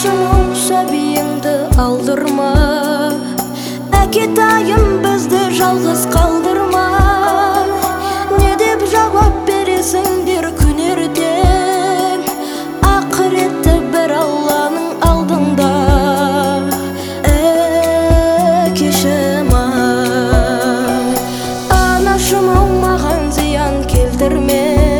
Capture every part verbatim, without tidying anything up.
Анашымың сәбиіңді алдырма, әкетайым бізді жалғыз қалдырма. Не деп жауап бересіңдер күнерден, ақыретті бір Алланың алдында. Әкешім-ай, анашым-ау, маған зиян келтірме,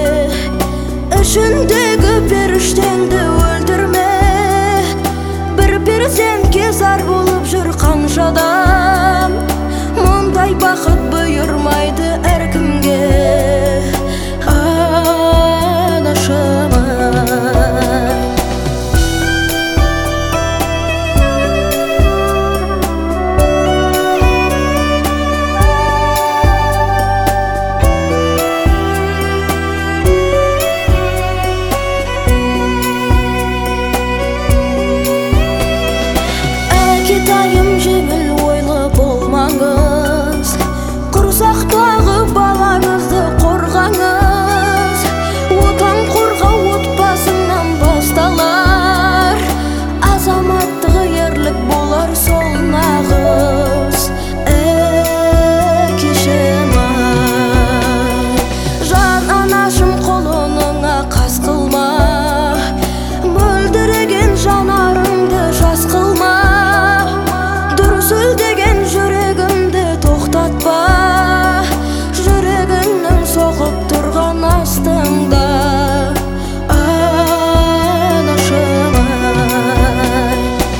ішіндегі періштеңді өлтірме. Бір перзентке зар болып жүр қанша адам, мұндай бақыт бұйырмайды әркімге. Анашым-ай, әкетайым жеңіл ойлы болмаңыз, құрсақтағы балаңызды қорғаңыз. Отан қорғау отбасыңнан басталар, азаматтығы ерлік болар сол нағыз. Әкешім-ай, жан анашым, қолыңа қас қылма, мөлдіреген жанарыңды жас қылма. Сүлдеген жүрегімді тоқтатпа, жүрегіңнің соғып тұрған астыңда. Анашым-ай,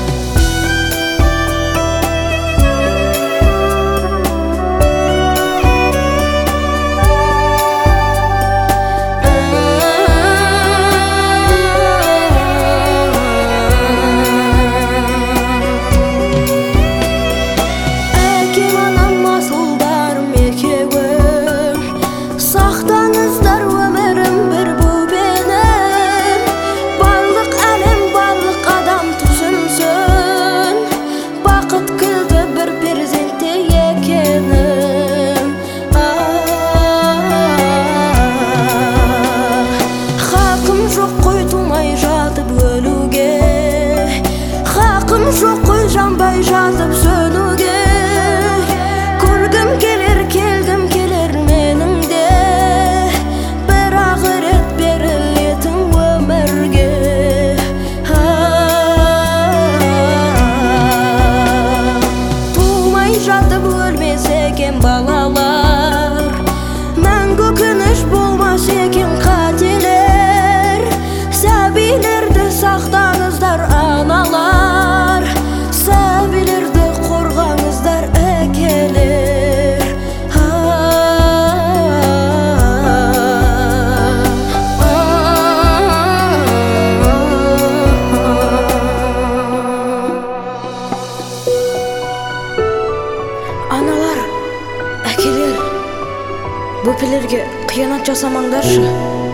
жоқ қой жанбай жатып сөнуге. Көргім келер, келгім келер менің де, бірақ рет берілетін өмірге. Тумай жатып өлмес екен балалар, мәңгі күніш болмас екен қателер. Сәбилерді сақтаңыздар аналар, сәбилерді қорғаңыздар әкелер. Аналар, әкелер, бөпелерге қиянат жасамаңдаршы.